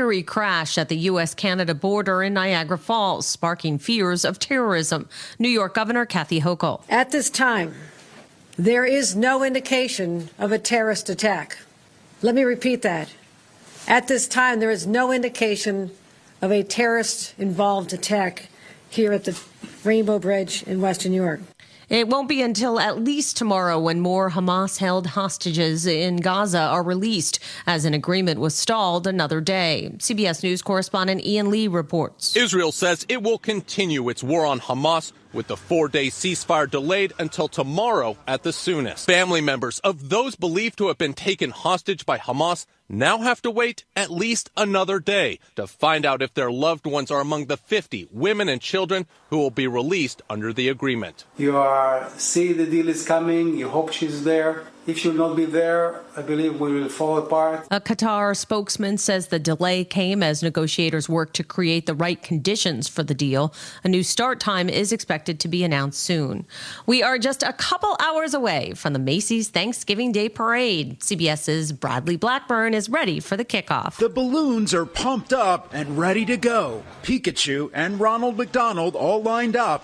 eerie crash at the U.S.-Canada border in Niagara Falls, sparking fears of terrorism. New York Governor Kathy Hochul. At this time, there is no indication of a terrorist attack. Let me repeat that. At this time, there is no indication of a terrorist-involved attack here at the Rainbow Bridge in Western New York. It won't be until at least tomorrow when more Hamas-held hostages in Gaza are released, as an agreement was stalled another day. CBS News correspondent Ian Lee reports. Israel says it will continue its war on Hamas, with the 4-day ceasefire delayed until tomorrow at the soonest. Family members of those believed to have been taken hostage by Hamas now have to wait at least another day to find out if their loved ones are among the 50 women and children who will be released under the agreement. You see the deal is coming. You hope she's there. If she'll not be there, I believe we will fall apart. A Qatar spokesman says the delay came as negotiators work to create the right conditions for the deal. A new start time is expected to be announced soon. We are just a couple hours away from the Macy's Thanksgiving Day Parade. CBS's Bradley Blackburn is ready for the kickoff. The balloons are pumped up and ready to go. Pikachu and Ronald McDonald all lined up.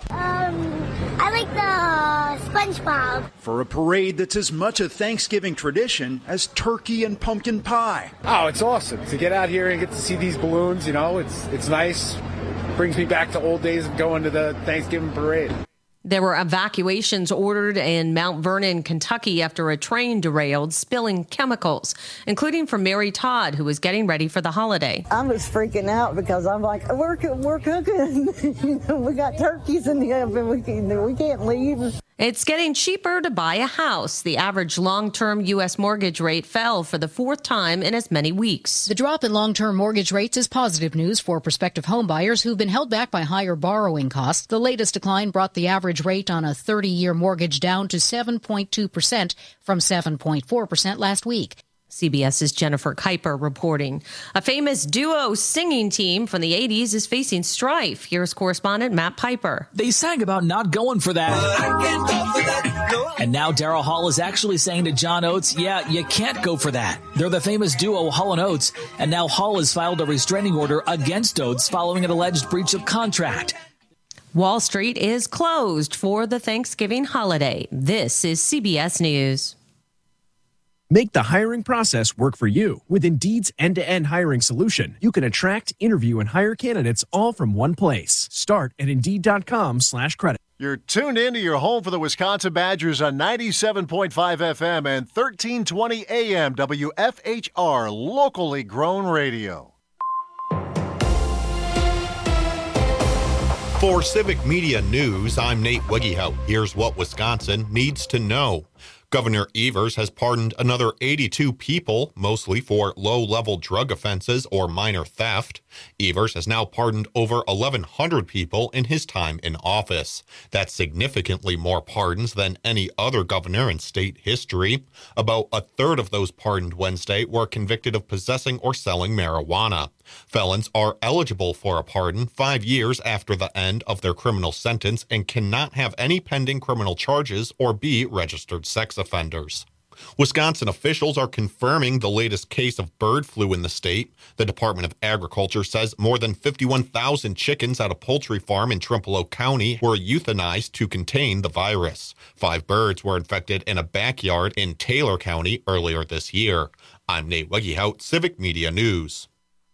I like the SpongeBob. For a parade that's as much a Thanksgiving tradition as turkey and pumpkin pie. Oh, it's awesome to get out here and get to see these balloons. You know, it's nice. Brings me back to old days of going to the Thanksgiving parade. There were evacuations ordered in Mount Vernon, Kentucky, after a train derailed, spilling chemicals, including for Mary Todd, who was getting ready for the holiday. I was freaking out because I'm like, we're cooking. We got turkeys in the oven. We can't leave. It's getting cheaper to buy a house. The average long-term U.S. mortgage rate fell for the fourth time in as many weeks. The drop in long-term mortgage rates is positive news for prospective homebuyers who've been held back by higher borrowing costs. The latest decline brought the average rate on a 30-year mortgage down to 7.2% from 7.4% last week. CBS's Jennifer Kuiper reporting. A famous duo singing team from the 80s is facing strife. Here's correspondent Matt Piper. They sang about not going for that. I can't go for that. No. And now Daryl Hall is actually saying to John Oates, yeah, you can't go for that. They're the famous duo Hall & Oates, and now Hall has filed a restraining order against Oates following an alleged breach of contract. Wall Street is closed for the Thanksgiving holiday. This is CBS News. Make the hiring process work for you. With Indeed's end-to-end hiring solution, you can attract, interview, and hire candidates all from one place. Start at Indeed.com/credit. You're tuned into your home for the Wisconsin Badgers on 97.5 FM and 1320 AM WFHR, locally grown radio. For Civic Media News, I'm Nate Wegehout. Here's what Wisconsin needs to know. Governor Evers has pardoned another 82 people, mostly for low-level drug offenses or minor theft. Evers has now pardoned over 1,100 people in his time in office. That's significantly more pardons than any other governor in state history. About a third of those pardoned Wednesday were convicted of possessing or selling marijuana. Felons are eligible for a pardon 5 years after the end of their criminal sentence and cannot have any pending criminal charges or be registered sex offenders. Wisconsin officials are confirming the latest case of bird flu in the state. The Department of Agriculture says more than 51,000 chickens at a poultry farm in Trempealeau County were euthanized to contain the virus. 5 birds were infected in a backyard in Taylor County earlier this year. I'm Nate Wegehout, Civic Media News.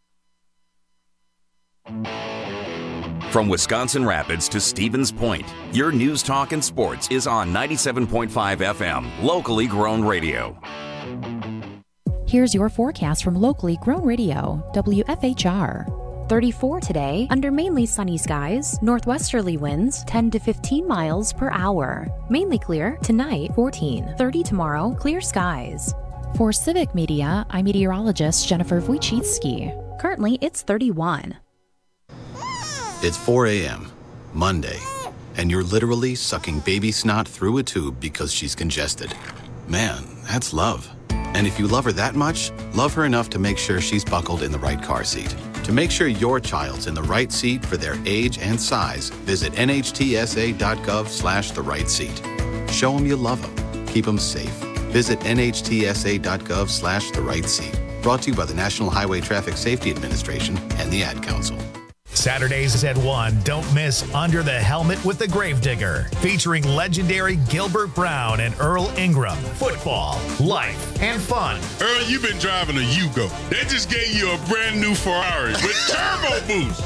From Wisconsin Rapids to Stevens Point, your news, talk, and sports is on 97.5 FM, locally grown radio. Here's your forecast from locally grown radio, WFHR. 34 today, under mainly sunny skies, northwesterly winds 10 to 15 miles per hour. Mainly clear, tonight 14, 30 tomorrow, clear skies. For Civic Media, I'm meteorologist Jennifer Wojcicki. Currently, it's 31. It's 4 a.m., Monday, and you're literally sucking baby snot through a tube because she's congested. Man, that's love. And if you love her that much, love her enough to make sure she's buckled in the right car seat. To make sure your child's in the right seat for their age and size, visit nhtsa.gov/the right seat. Show them you love them. Keep them safe. Visit nhtsa.gov/the right seat. Brought to you by the National Highway Traffic Safety Administration and the Ad Council. Saturdays at 1, don't miss Under the Helmet with the Gravedigger, featuring legendary Gilbert Brown and Earl Ingram. Football, life, and fun. Earl, you've been driving a Yugo. They just gave you a brand new Ferrari with turbo boost.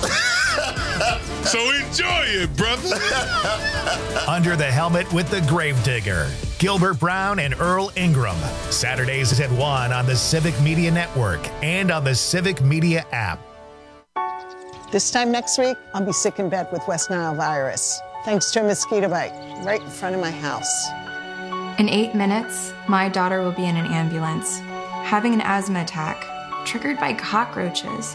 So enjoy it, brother. Under the Helmet with the Gravedigger, Gilbert Brown and Earl Ingram. Saturdays at 1 on the Civic Media Network and on the Civic Media app. This time next week, I'll be sick in bed with West Nile virus, thanks to a mosquito bite right in front of my house. In 8 minutes, my daughter will be in an ambulance, having an asthma attack, triggered by cockroaches.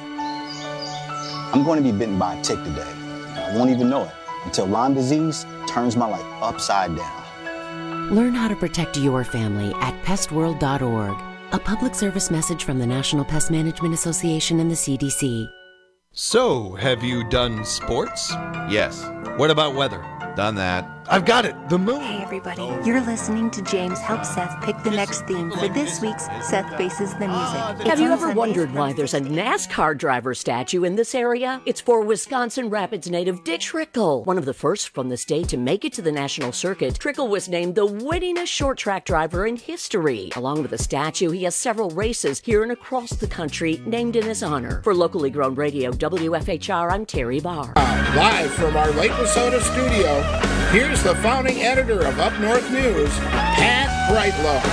I'm going to be bitten by a tick today. I won't even know it until Lyme disease turns my life upside down. Learn how to protect your family at pestworld.org. A public service message from the National Pest Management Association and the CDC. So, have you done sports? Yes. What about weather? Done that. I've got it. The moon. Hey, everybody. You're listening to James help Seth pick the next theme for this week's Seth Faces the Music. Have you ever wondered why there's a NASCAR driver statue in this area? It's for Wisconsin Rapids native Dick Trickle, one of the first from the state to make it to the national circuit. Trickle was named the winningest short track driver in history. Along with a statue, he has several races here and across the country named in his honor. For locally grown radio WFHR, I'm Terry Barr. Live from our Lake Wasota studio, here's the founding editor of Up North News, Pat Brightlow.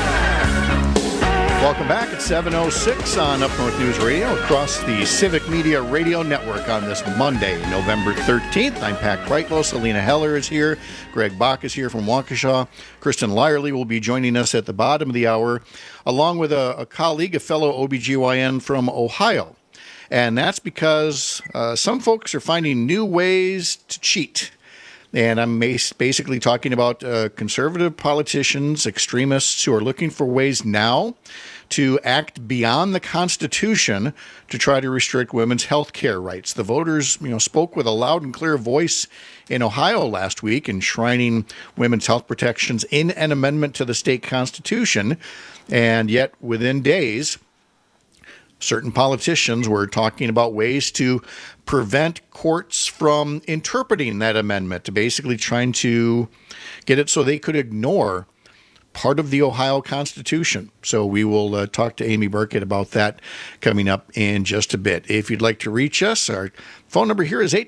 Welcome back at 7:06 on Up North News Radio across the Civic Media Radio Network on this Monday, November 13th. I'm Pat Brightlow. Selena Heller is here. Greg Bach is here from Waukesha. Kristen Lyerly will be joining us at the bottom of the hour, along with a colleague, a fellow OBGYN from Ohio. And that's because some folks are finding new ways to cheat. And I'm basically talking about conservative politicians, extremists who are looking for ways now to act beyond the Constitution to try to restrict women's health care rights. The voters, spoke with a loud and clear voice in Ohio last week, enshrining women's health protections in an amendment to the state constitution. And yet, within days, certain politicians were talking about ways to prevent courts from interpreting that amendment, to basically trying to get it so they could ignore part of the Ohio Constitution. So we will talk to Amy Burkett about that coming up in just a bit. If you'd like to reach us, our phone number here is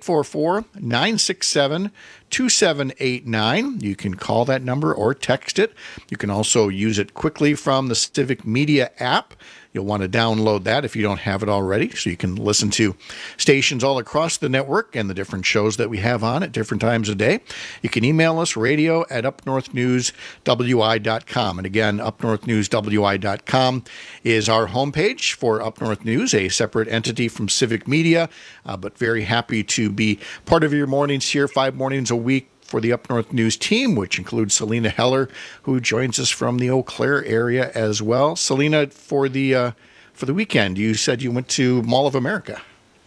844-967-2789. You can call that number or text it. You can also use it quickly from the Civic Media app. You'll want to download that if you don't have it already, so you can listen to stations all across the network and the different shows that we have on at different times of day. You can email us, radio@upnorthnewswi.com. And again, upnorthnewswi.com is our homepage for Up North News, a separate entity from Civic Media, but very happy to be part of your mornings here, 5 mornings a week, for the Up North News team, which includes Selena Heller, who joins us from the Eau Claire area as well. Selena, for the weekend, you said you went to Mall of America.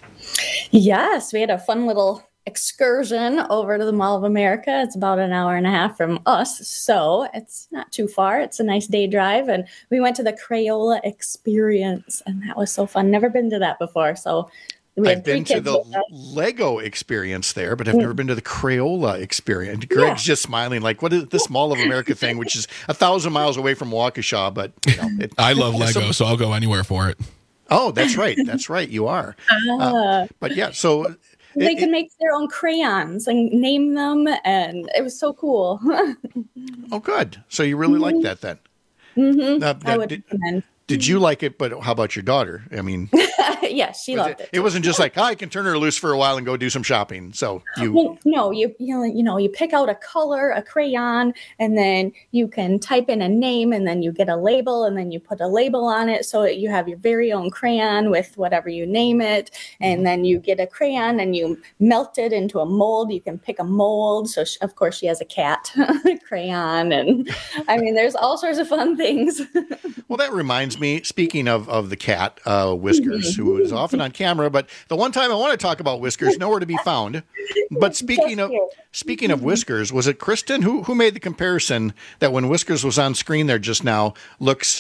Yes, we had a fun little excursion over to the Mall of America. It's about an hour and a half from us, so it's not too far. It's a nice day drive, and we went to the Crayola Experience, and that was so fun. Never been to that before, so I've been to the Lego experience there, but I've never been to the Crayola experience. Greg's just smiling like, what is this Mall of America thing, which is 1,000 miles away from Waukesha, but I love Lego, so I'll go anywhere for it. Oh, that's right. That's right. You are. But yeah, so they can make their own crayons and name them, and it was so cool. Oh, good. So you really like that then? Mm-hmm. I would recommend. Did you like it? But how about your daughter? I mean, yes, she loved it. It wasn't just like, I can turn her loose for a while and go do some shopping. So you pick out a color, a crayon, and then you can type in a name, and then you get a label, and then you put a label on it, so you have your very own crayon with whatever you name it, and then you get a crayon and you melt it into a mold. You can pick a mold. So of course she has a cat crayon, and I mean, there's all sorts of fun things. Well, that reminds me, speaking of the cat, Whiskers, who is often on camera, but the one time I want to talk about Whiskers, nowhere to be found. But speaking of Whiskers, was it Kristen who made the comparison that when Whiskers was on screen there just now, looks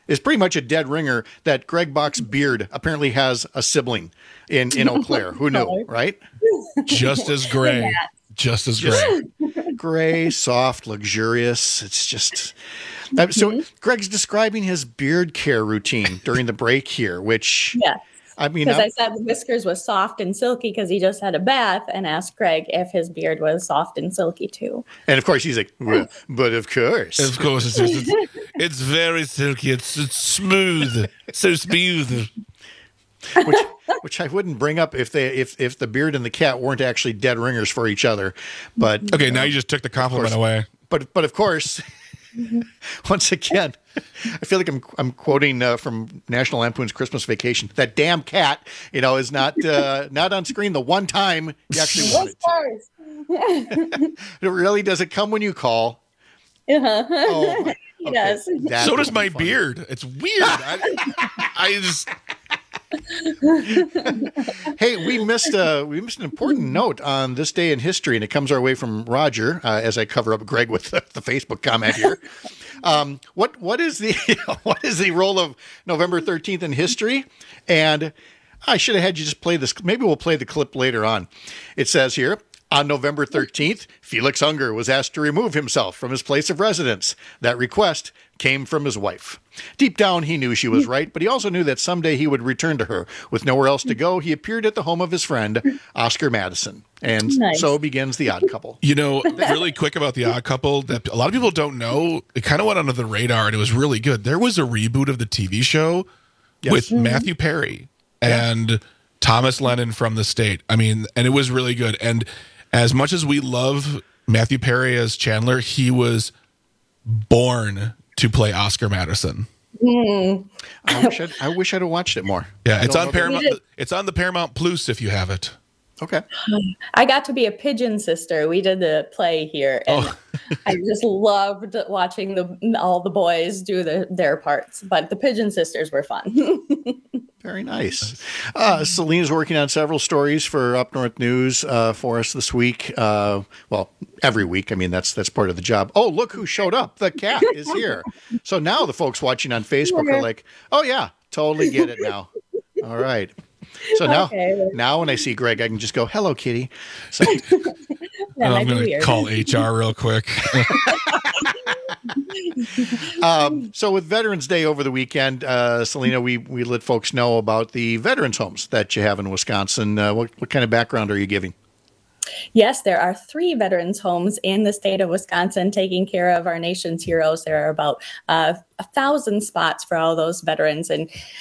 is pretty much a dead ringer that Greg Bach's beard apparently has a sibling in Eau Claire. Who knew, right? Just as gray. Just as gray. Gray, soft, luxurious. It's just... So Greg's describing his beard care routine during the break here, which... Yes. I mean, because I said the whiskers was soft and silky because he just had a bath, and asked Greg if his beard was soft and silky too. And of course, he's like, well, but of course. Of course, it's very silky. It's smooth. So smooth. Which I wouldn't bring up if the beard and the cat weren't actually dead ringers for each other. But okay, now you just took the compliment away. But of course, once again, I feel like I'm quoting from National Lampoon's Christmas Vacation. That damn cat, is not on screen the one time you actually want it. It really does. It come when you call. Oh, he does. So does my beard. It's weird. I just. Hey, we missed an important note on this day in history, and it comes our way from Roger. As I cover up Greg with the Facebook comment here, what is the role of November 13th in history? And I should have had you just play this. Maybe we'll play the clip later on. It says here. On November 13th, Felix Unger was asked to remove himself from his place of residence. That request came from his wife. Deep down, he knew she was right, but he also knew that someday he would return to her. With nowhere else to go, he appeared at the home of his friend, Oscar Madison. And so begins The Odd Couple. Really quick about The Odd Couple, that a lot of people don't know, it kind of went under the radar, and it was really good. There was a reboot of the TV show with Matthew Perry and Thomas Lennon from The State. I mean, and it was really good. And as much as we love Matthew Perry as Chandler, he was born to play Oscar Madison. I wish I'd have watched it more. Yeah, it's on Paramount. It's on the Paramount Plus if you have it. Okay. I got to be a pigeon sister. We did the play here, and I just loved watching all the boys do their parts. But the pigeon sisters were fun. Very nice. Celine's working on several stories for Up North News for us this week. Well, every week. I mean, that's part of the job. Oh, look who showed up. The cat is here. So now the folks watching on Facebook are like, oh, yeah, totally get it now. All right. So now when I see Greg, I can just go, hello, kitty. So I'm going to call HR real quick. So with Veterans Day over the weekend, Selena, we let folks know about the veterans homes that you have in Wisconsin. What kind of background are you giving? Yes, there are 3 veterans homes in the state of Wisconsin taking care of our nation's heroes. There are about 1,000 spots for all those veterans,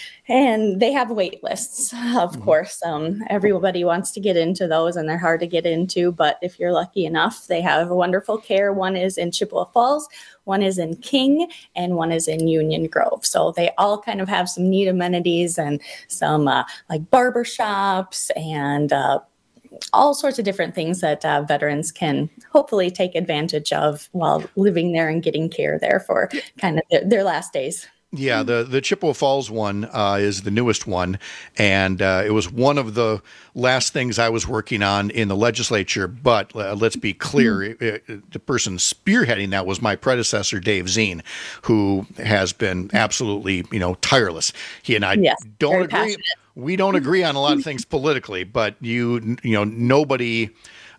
and they have wait lists, of course. Everybody wants to get into those, and they're hard to get into. But if you're lucky enough, they have wonderful care. One is in Chippewa Falls, one is in King, and one is in Union Grove. So they all kind of have some neat amenities and some like barber shops and all sorts of different things that veterans can hopefully take advantage of while living there and getting care there for kind of their last days. Yeah, the Chippewa Falls one is the newest one, and it was one of the last things I was working on in the legislature. But let's be clear, the person spearheading that was my predecessor, Dave Zine, who has been absolutely, tireless. He and I don't agree. Passionate. We don't agree on a lot of things politically, but nobody.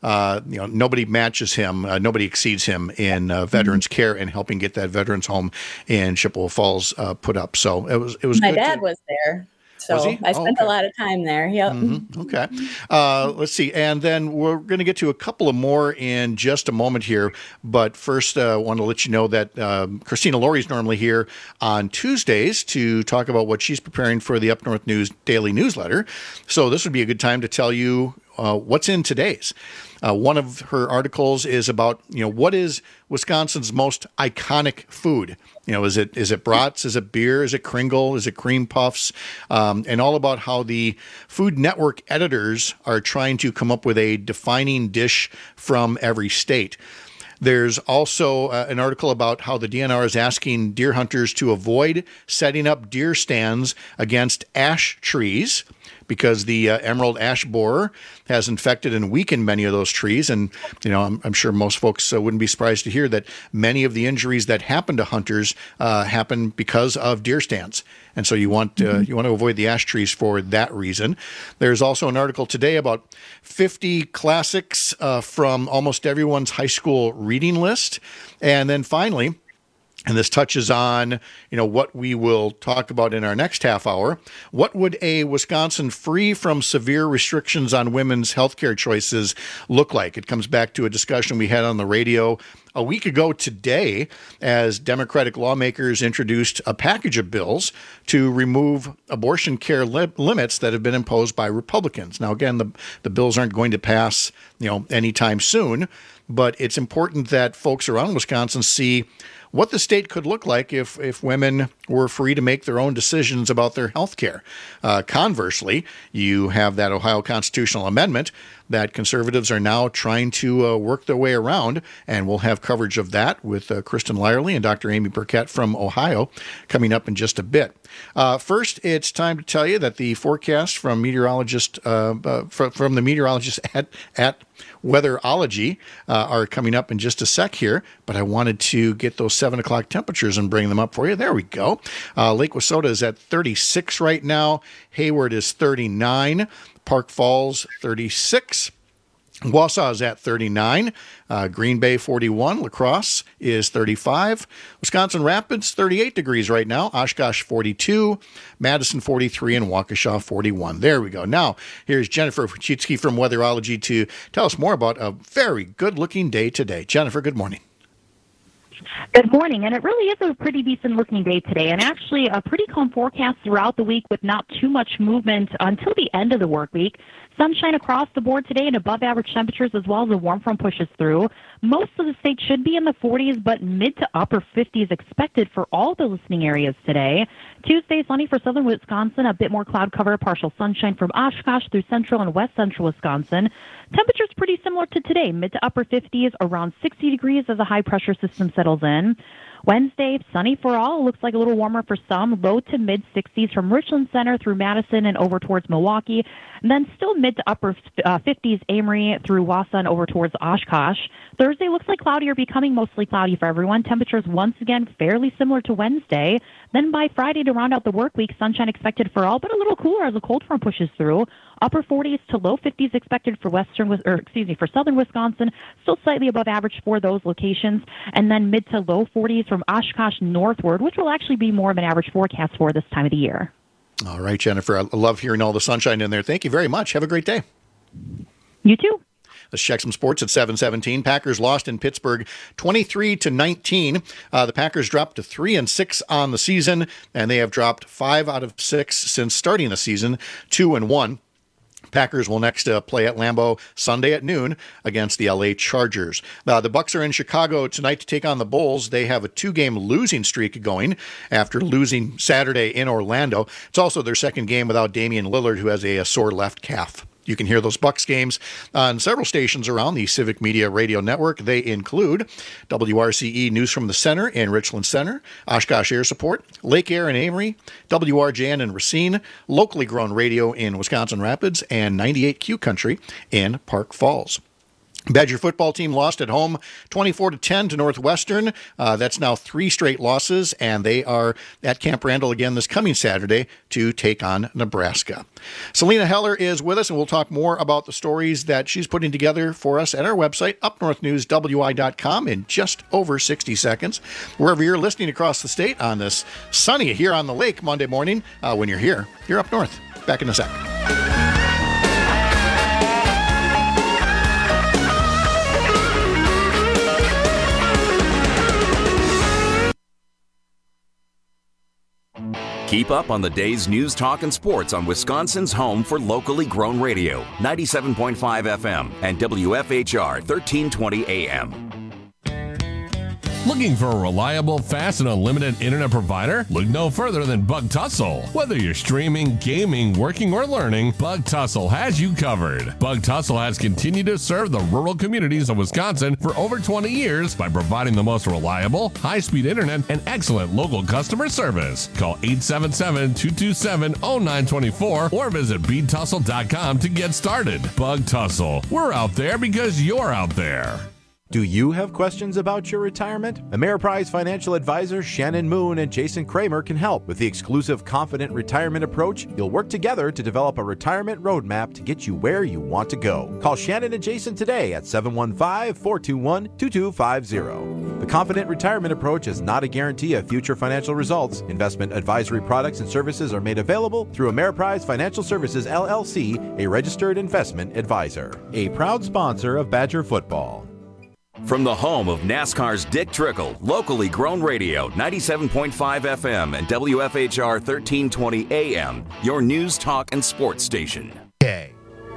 Nobody matches him. Nobody exceeds him in veterans care and helping get that veterans home in Chippewa Falls put up. So it was. My good dad was there, so I spent a lot of time there. Yep. Mm-hmm. Okay. Let's see, and then we're going to get to a couple of more in just a moment here. But first, I want to let you know that Christina Laurie is normally here on Tuesdays to talk about what she's preparing for the Up North News daily newsletter. So this would be a good time to tell you what's in today's. One of her articles is about, what is Wisconsin's most iconic food? Is it brats? Is it beer? Is it Kringle? Is it cream puffs? And all about how the Food Network editors are trying to come up with a defining dish from every state. There's also an article about how the DNR is asking deer hunters to avoid setting up deer stands against ash trees. because the emerald ash borer has infected and weakened many of those trees. And, I'm sure most folks wouldn't be surprised to hear that many of the injuries that happen to hunters happen because of deer stands. And so you want to avoid the ash trees for that reason. There's also an article today about 50 classics from almost everyone's high school reading list. And then finally, and this touches on, what we will talk about in our next half hour. What would a Wisconsin free from severe restrictions on women's healthcare choices look like? It comes back to a discussion we had on the radio a week ago today as Democratic lawmakers introduced a package of bills to remove abortion care limits that have been imposed by Republicans. Now, again, the bills aren't going to pass, anytime soon, but it's important that folks around Wisconsin see what the state could look like if women were free to make their own decisions about their health care. Conversely, you have that Ohio constitutional amendment that conservatives are now trying to work their way around, and we'll have coverage of that with Kristen Lyerly and Dr. Amy Burkett from Ohio coming up in just a bit. First, it's time to tell you that the forecast from meteorologists from the meteorologists at Weatherology are coming up in just a sec here, but I wanted to get those 7 o'clock temperatures and bring them up for you. There we go. Lake Wissota is at 36 right now. Hayward is 39. Park Falls, 36. Wausau is at 39. Green Bay, 41. La Crosse is 35. Wisconsin Rapids, 38 degrees right now. Oshkosh, 42. Madison, 43. And Waukesha, 41. There we go. Now, here's Jennifer Wojcicki from Weatherology to tell us more about a very good-looking day today. Jennifer, good morning. Good morning, and it really is a pretty decent-looking day today, and actually a pretty calm forecast throughout the week with not too much movement until the end of the work week. Sunshine across the board today and above-average temperatures as well as a warm front pushes through. Most of the state should be in the 40s, but mid to upper 50s expected for all the listening areas today. Tuesday, sunny for southern Wisconsin, a bit more cloud cover, partial sunshine from Oshkosh through central and west central Wisconsin. Temperatures pretty similar to today, mid to upper 50s, around 60 degrees as a high-pressure system settles in. Wednesday, sunny for all. Looks like a little warmer for some. Low to mid 60s from Richland Center through Madison and over towards Milwaukee. And then still mid to upper 50s Amory through Wausau and over towards Oshkosh. Thursday looks like cloudy or becoming mostly cloudy for everyone. Temperatures once again fairly similar to Wednesday. Then by Friday to round out the work week, sunshine expected for all, but a little cooler as a cold front pushes through. Upper 40s to low 50s expected for for southern Wisconsin, still slightly above average for those locations, and then mid to low 40s from Oshkosh northward, which will actually be more of an average forecast for this time of the year. All right, Jennifer, I love hearing all the sunshine in there. Thank you very much. Have a great day. You too. Let's check some sports at 7:17. Packers lost in Pittsburgh 23-19. The Packers dropped to 3-6 on the season, and they have dropped 5 out of 6 since starting the season, 2-1. Packers will next play at Lambeau Sunday at noon against the LA Chargers. The Bucs are in Chicago tonight to take on the Bulls. They have a 2-game losing streak going after losing Saturday in Orlando. It's also their second game without Damian Lillard, who has a sore left calf. You can hear those Bucs games on several stations around the Civic Media Radio Network. They include WRCE News from the Center in Richland Center, Oshkosh Air Support, Lake Air in Amory, WRJN in Racine, locally grown radio in Wisconsin Rapids, and 98Q Country in Park Falls. Badger football team lost at home 24-10 to Northwestern. That's now 3 straight losses, and they are at Camp Randall again this coming Saturday to take on Nebraska. Selena Heller is with us, and we'll talk more about the stories that she's putting together for us at our website, upnorthnewswi.com, in just over 60 seconds. Wherever you're listening across the state on this sunny here on the lake Monday morning, when you're here, you're up north. Back in a sec. Keep up on the day's news, talk, and sports on Wisconsin's home for locally grown radio, 97.5 FM and WFHR 1320 AM. Looking for a reliable, fast, and unlimited internet provider? Look no further than Bug Tussle. Whether you're streaming, gaming, working, or learning, Bug Tussle has you covered. Bug Tussle has continued to serve the rural communities of Wisconsin for over 20 years by providing the most reliable, high-speed internet and excellent local customer service. Call 877-227-0924 or visit BeatTussle.com to get started. Bug Tussle. We're out there because you're out there. Do you have questions about your retirement? Ameriprise financial advisors Shannon Moon and Jason Kramer can help. With the exclusive Confident Retirement Approach, you'll work together to develop a retirement roadmap to get you where you want to go. Call Shannon and Jason today at 715-421-2250. The Confident Retirement Approach is not a guarantee of future financial results. Investment advisory products and services are made available through Ameriprise Financial Services, LLC, a registered investment advisor. A proud sponsor of Badger Football. From the home of NASCAR's Dick Trickle, locally grown radio, 97.5 FM and WFHR 1320 AM, your news, talk, and sports station. Okay.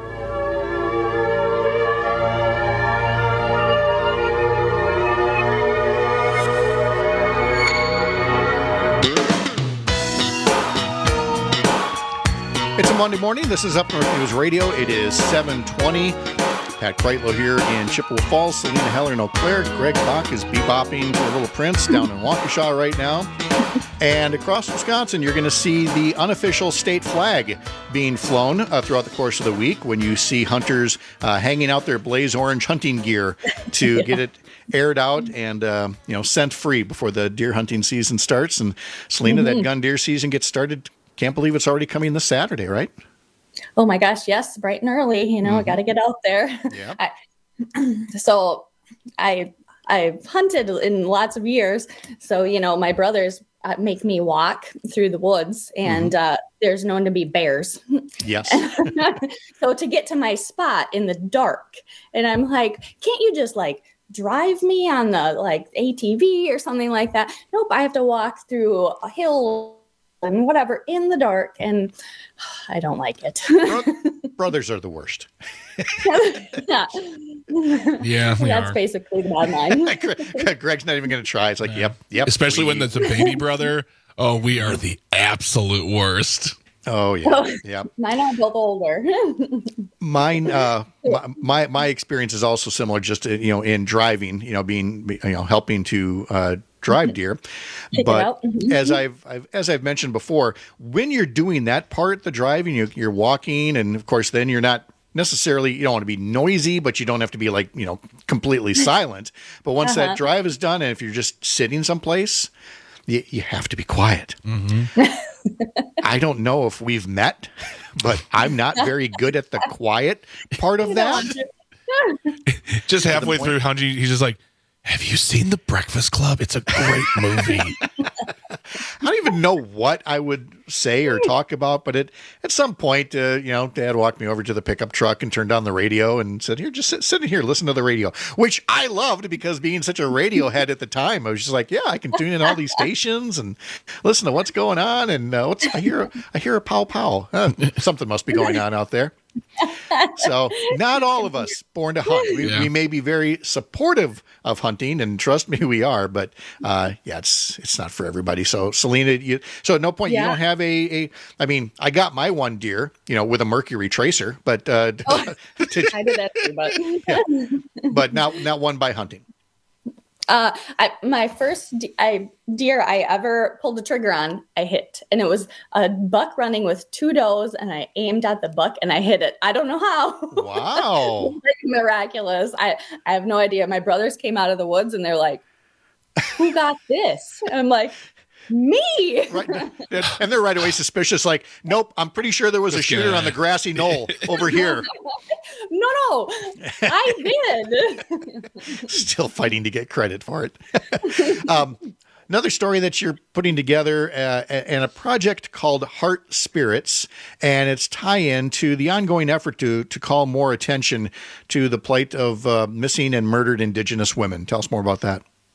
It's a Monday morning. This is Up North News Radio. It is 7:20. Pat Kreitlow here in Chippewa Falls. Selena Heller in Eau Claire. Greg Bach is bebopping to a Little Prince down in Waukesha right now. And across Wisconsin, you're going to see the unofficial state flag being flown throughout the course of the week when you see hunters hanging out their blaze orange hunting gear to get it aired out and scent free before the deer hunting season starts. And Selena, that gun deer season gets started. Can't believe it's already coming this Saturday, right? Oh my gosh, yes, bright and early. I got to get out there. Yeah. So I've hunted in lots of years. So, my brothers make me walk through the woods and there's known to be bears. Yes. So to get to my spot in the dark, and I'm like, can't you just drive me on the ATV or something like that? Nope, I have to walk through a hill and whatever in the dark, and I don't like it. Brothers are the worst. Yeah, that's basically the bottom line. Greg's not even going to try. It's like, yep. Especially when it's a baby brother. Oh, we are the absolute worst. Oh yeah, yeah. Mine are both older. Mine, my experience is also similar. Just in driving, being helping to drive deer. But as I've mentioned before, when you're doing that part, the driving, you're walking, and of course, then you're not necessarily, you don't want to be noisy, but you don't have to be completely silent. But once that drive is done, and if you're just sitting someplace, you have to be quiet. I don't know if we've met, but I'm not very good at the quiet part of that. Just halfway through, he's just like, have you seen The Breakfast Club? It's a great movie. I don't even know what I would say or talk about, but at some point, Dad walked me over to the pickup truck and turned on the radio and said, "Here, just sit in here, listen to the radio," which I loved because being such a radio head at the time, I was just like, yeah, I can tune in all these stations and listen to what's going on. And I hear a pow pow. Something must be going on out there. So not all of us born to hunt. We may be very supportive of hunting, and trust me, we are. But it's not for everybody. So Selena, so at no point you don't have I mean, I got my one deer, with a Mercury tracer, but I did that too, but not one by hunting. My first deer I ever pulled the trigger on, I hit, and it was a buck running with two does, and I aimed at the buck and I hit it. I don't know how. Wow. Miraculous. I have no idea. My brothers came out of the woods and they're like, "Who got this?" And I'm like, "Me." Right. And they're right away suspicious, like, "Nope, I'm pretty sure there was a shooter on the grassy knoll over here." No, I did. Still fighting to get credit for it. Another story that you're putting together and a project called Heart Spirits, and its tie-in to the ongoing effort to call more attention to the plight of missing and murdered Indigenous women. Tell us more about that.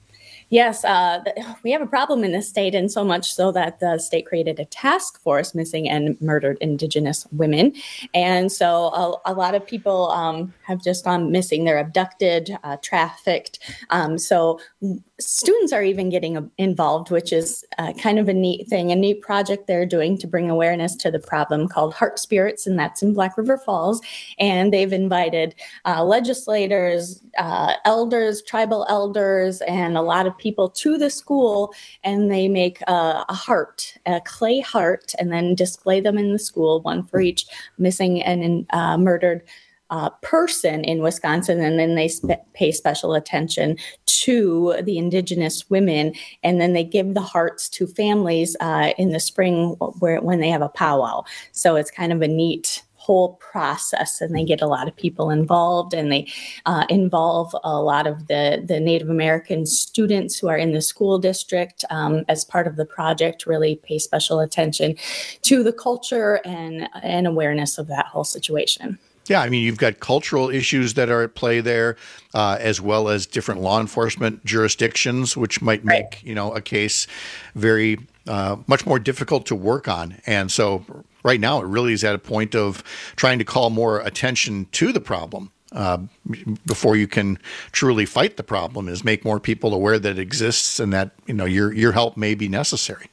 Yes, we have a problem in the state, and so much so that the state created a task force missing and murdered Indigenous women. And so a lot of people have just gone missing. They're abducted, trafficked. So students are even getting involved, which is kind of a neat thing, a neat project they're doing to bring awareness to the problem called Heart Spirits, and that's in Black River Falls. And they've invited legislators, elders, tribal elders, and a lot of people to the school, and they make a heart, a clay heart, and then display them in the school, one for each missing and murdered person in Wisconsin, and then they pay special attention to the Indigenous women, and then they give the hearts to families in the spring when they have a powwow. So it's kind of a neat whole process, and they get a lot of people involved, and they involve a lot of the Native American students who are in the school district as part of the project, really pay special attention to the culture and awareness of that whole situation. Yeah, I mean, you've got cultural issues that are at play there, as well as different law enforcement jurisdictions, which might make, a case very much more difficult to work on. And so right now, it really is at a point of trying to call more attention to the problem before you can truly fight the problem, is make more people aware that it exists and that, your help may be necessary.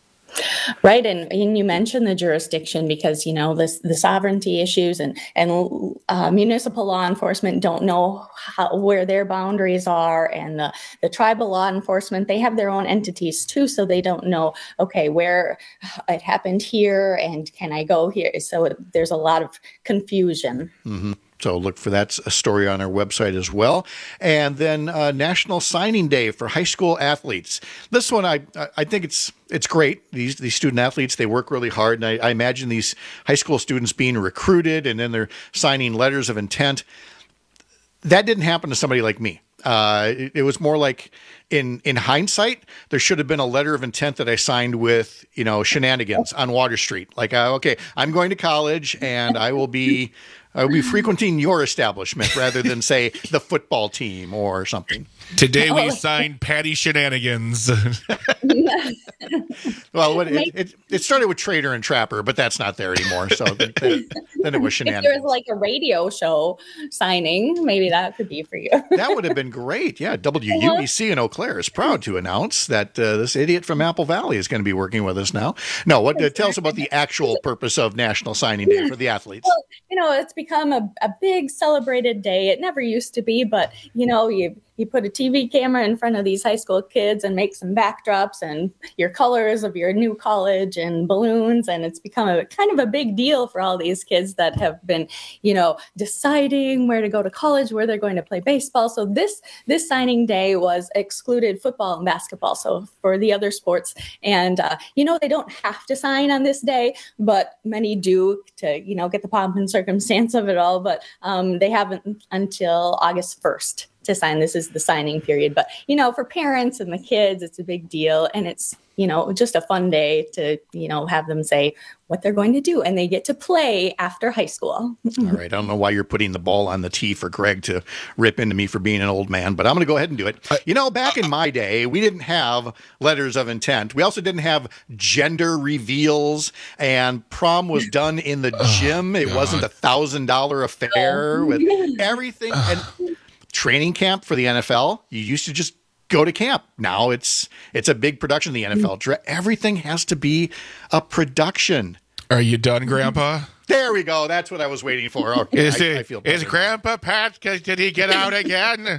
Right, and you mentioned the jurisdiction because the sovereignty issues and municipal law enforcement don't know where their boundaries are, and the tribal law enforcement, they have their own entities too, so they don't know where it happened here and can I go here. So there's a lot of confusion. Mm-hmm. So look for that story on our website as well. And then National Signing Day for high school athletes. This one, I think it's great. These student athletes, they work really hard. And I imagine these high school students being recruited and then they're signing letters of intent. That didn't happen to somebody like me. It was more like in hindsight, there should have been a letter of intent that I signed with, shenanigans on Water Street. Like, okay, I'm going to college and I will be frequenting your establishment rather than, say, the football team or something. Today we signed Patty Shenanigans. Well, it started with Trader and Trapper, but that's not there anymore. So then it was Shenanigans. If there was like a radio show signing, maybe that could be for you. That would have been great. Yeah, WUBC in Eau Claire is proud to announce that this idiot from Apple Valley is going to be working with us now. No, tell us about the actual purpose of National Signing Day for the athletes. Well, it's become a big celebrated day. It never used to be, but you put a TV camera in front of these high school kids and make some backdrops and your colors of your new college and balloons. And it's become a kind of a big deal for all these kids that have been, deciding where to go to college, where they're going to play baseball. So this signing day was excluded football and basketball. So for the other sports, and, they don't have to sign on this day, but many do to, get the pomp and circumstance of it all. But they haven't until August 1st. To sign. This is the signing period. But, for parents and the kids, it's a big deal. And it's, just a fun day to, have them say what they're going to do. And they get to play after high school. All right. I don't know why you're putting the ball on the tee for Greg to rip into me for being an old man, but I'm going to go ahead and do it. Back in my day, we didn't have letters of intent. We also didn't have gender reveals, and prom was done in the gym. It wasn't $1,000 affair with everything. And training camp for the NFL, you used to just go to camp. Now it's a big production of the NFL. Everything has to be a production. Are you done, Grandpa? There we go. That's what I was waiting for. Okay, I feel better. Is Grandpa Pat? Did he get out again?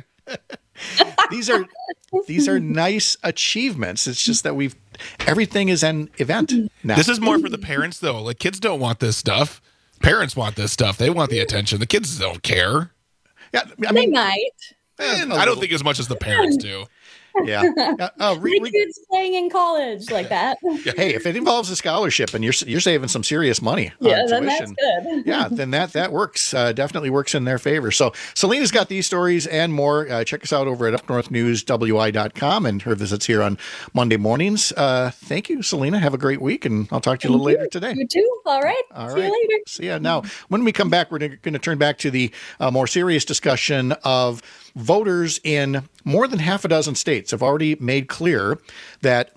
These are nice achievements. It's just that everything is an event now. This is more for the parents, though. Like, kids don't want this stuff. Parents want this stuff. They want the attention. The kids don't care. Yeah, they might. I don't think as much as the parents do. Yeah. Kids playing in college like that. Hey, if it involves a scholarship and you're saving some serious money on then tuition, that's good. Yeah, then that works. Definitely works in their favor. So Selena's got these stories and more. Check us out over at upnorthnewswi.com and her visits here on Monday mornings. Thank you, Selena. Have a great week, and I'll talk to you a little later today. You too. All right. See you later. See ya. Now, when we come back, we're going to turn back to the more serious discussion of voters in more than half a dozen states have already made clear that.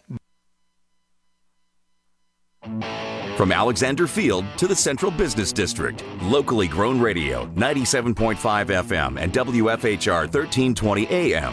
From Alexander Field to the Central Business District, locally grown radio, 97.5 FM and WFHR 1320 AM.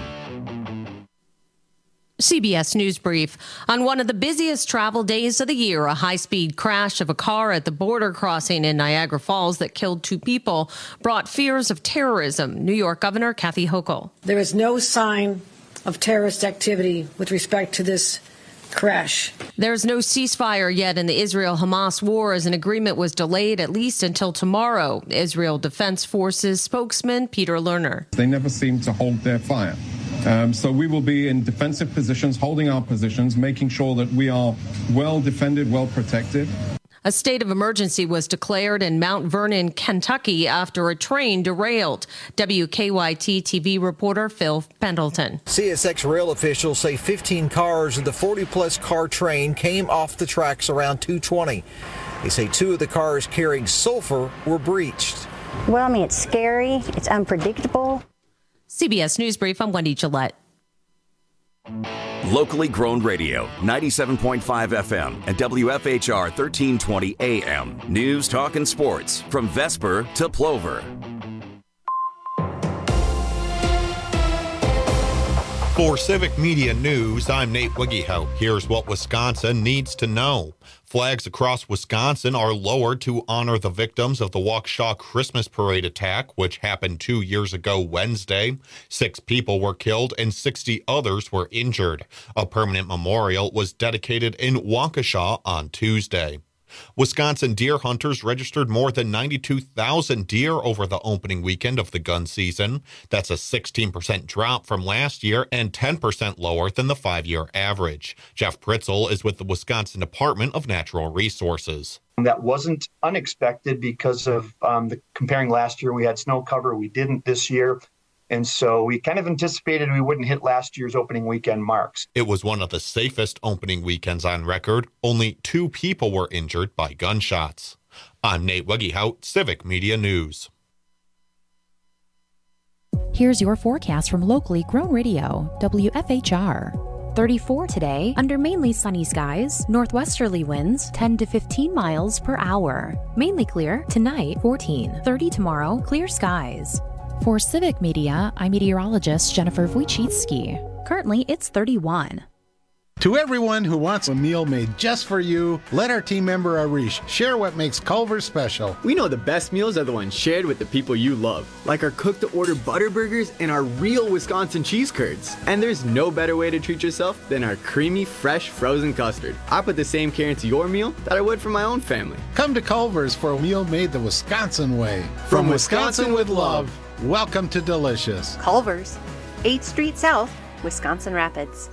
CBS News Brief. On one of the busiest travel days of the year, a high-speed crash of a car at the border crossing in Niagara Falls that killed 2 people brought fears of terrorism. New York Governor Kathy Hochul. There is no sign of terrorist activity with respect to this crash. There's no ceasefire yet in the Israel-Hamas war as an agreement was delayed at least until tomorrow. Israel Defense Forces spokesman Peter Lerner. They never seem to hold their fire. So we will be in defensive positions, holding our positions, making sure that we are well defended, well protected. A state of emergency was declared in Mount Vernon, Kentucky, after a train derailed. WKYT TV reporter Phil Pendleton. CSX rail officials say 15 cars of the 40-plus car train came off the tracks around 2:20. They say 2 of the cars carrying sulfur were breached. Well, I mean, it's scary. It's unpredictable. CBS News Brief, I'm Wendy Gillette. Locally grown radio, 97.5 FM and WFHR 1320 AM. News, talk, and sports from Vesper to Plover. For Civic Media News, I'm Nate Wiggyhout. Here's what Wisconsin needs to know. Flags across Wisconsin are lowered to honor the victims of the Waukesha Christmas Parade attack, which happened 2 years ago Wednesday. 6 people were killed and 60 others were injured. A permanent memorial was dedicated in Waukesha on Tuesday. Wisconsin deer hunters registered more than 92,000 deer over the opening weekend of the gun season. That's a 16% drop from last year and 10% lower than the 5-year average. Jeff Pritzel is with the Wisconsin Department of Natural Resources. That wasn't unexpected because of comparing last year. We had snow cover. We didn't this year. And so we kind of anticipated we wouldn't hit last year's opening weekend marks. It was one of the safest opening weekends on record. Only 2 people were injured by gunshots. I'm Nate Wiggyhout, Civic Media News. Here's your forecast from locally grown radio, WFHR. 34 today, under mainly sunny skies, northwesterly winds 10 to 15 miles per hour. Mainly clear, tonight 14, 30 tomorrow, clear skies. For Civic Media, I'm meteorologist Jennifer Wojcicki. Currently, it's 31. To everyone who wants a meal made just for you, let our team member Arish share what makes Culver's special. We know the best meals are the ones shared with the people you love, like our cook-to-order butter burgers and our real Wisconsin cheese curds. And there's no better way to treat yourself than our creamy, fresh, frozen custard. I put the same care into your meal that I would for my own family. Come to Culver's for a meal made the Wisconsin way. From Wisconsin with love. Welcome to Delicious. Culver's, 8th Street South, Wisconsin Rapids.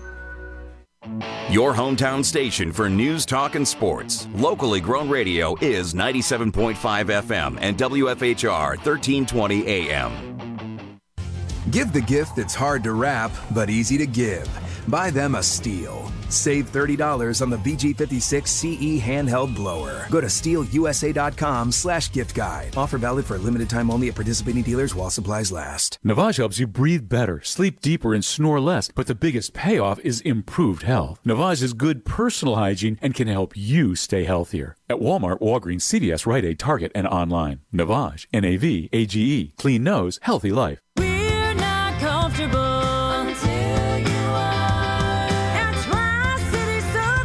Your hometown station for news, talk, and sports. Locally grown radio is 97.5 FM and WFHR 1320 AM. Give the gift that's hard to wrap, but easy to give. Buy them a Stihl. Save $30 on the BG56 CE handheld blower. Go to StihlUSA.com/gift guide. Offer valid for a limited time only at participating dealers while supplies last. Navage helps you breathe better, sleep deeper, and snore less, but the biggest payoff is improved health. Navage is good personal hygiene and can help you stay healthier. At Walmart, Walgreens, CVS, Rite Aid, Target, and online. Navage, N-A-V-A-G-E. Clean nose, healthy life. We're not comfortable until you are at Tri-City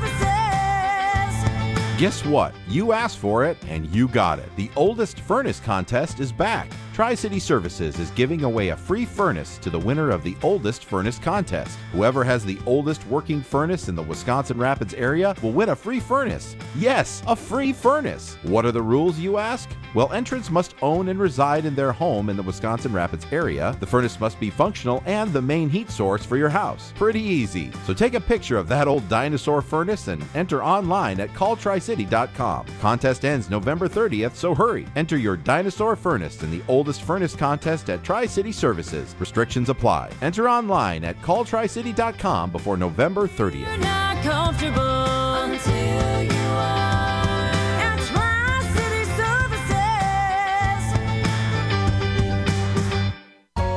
Services. Guess what? You asked for it, and you got it. The oldest furnace contest is back. Tri-City Services is giving away a free furnace to the winner of the oldest furnace contest. Whoever has the oldest working furnace in the Wisconsin Rapids area will win a free furnace. Yes, a free furnace. What are the rules, you ask? Well, entrants must own and reside in their home in the Wisconsin Rapids area. The furnace must be functional and the main heat source for your house. Pretty easy. So take a picture of that old dinosaur furnace and enter online at calltricity.com. Contest ends November 30th, so hurry. Enter your dinosaur furnace in the oldest furnace contest at Tri-City Services. Restrictions apply. Enter online at calltricity.com before November 30th. You're not comfortable until you are at Tri-City Services.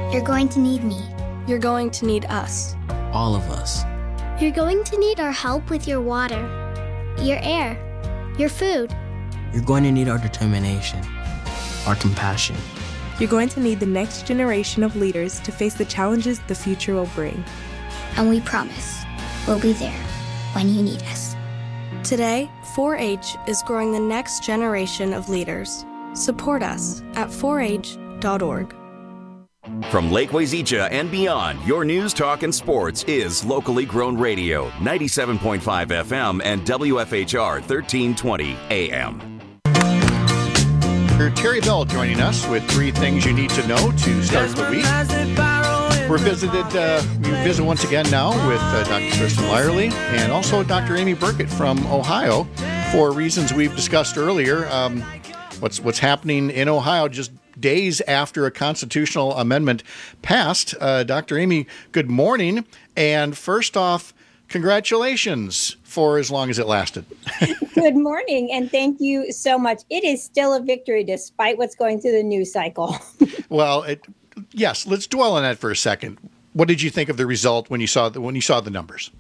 You're going to need me. You're going to need us. All of us. You're going to need our help with your water, your air, your food. You're going to need our determination, our compassion. You're going to need the next generation of leaders to face the challenges the future will bring. And we promise we'll be there when you need us. Today, 4-H is growing the next generation of leaders. Support us at 4h.org. From Lake Wazeecha and beyond, your news, talk, and sports is locally grown radio, 97.5 FM and WFHR 1320 AM. Terry Bell joining us with 3 things you need to know to start the week. We visit once again now with Dr. Kristen Lyerly and also Dr. Amy Burkett from Ohio for reasons we've discussed earlier. What's happening in Ohio just days after a constitutional amendment passed. Dr. Amy, good morning. And first off, congratulations for as long as it lasted. Good morning, and thank you so much. It is still a victory despite what's going through the news cycle. Well, yes, let's dwell on that for a second. What did you think of the result when you saw the numbers?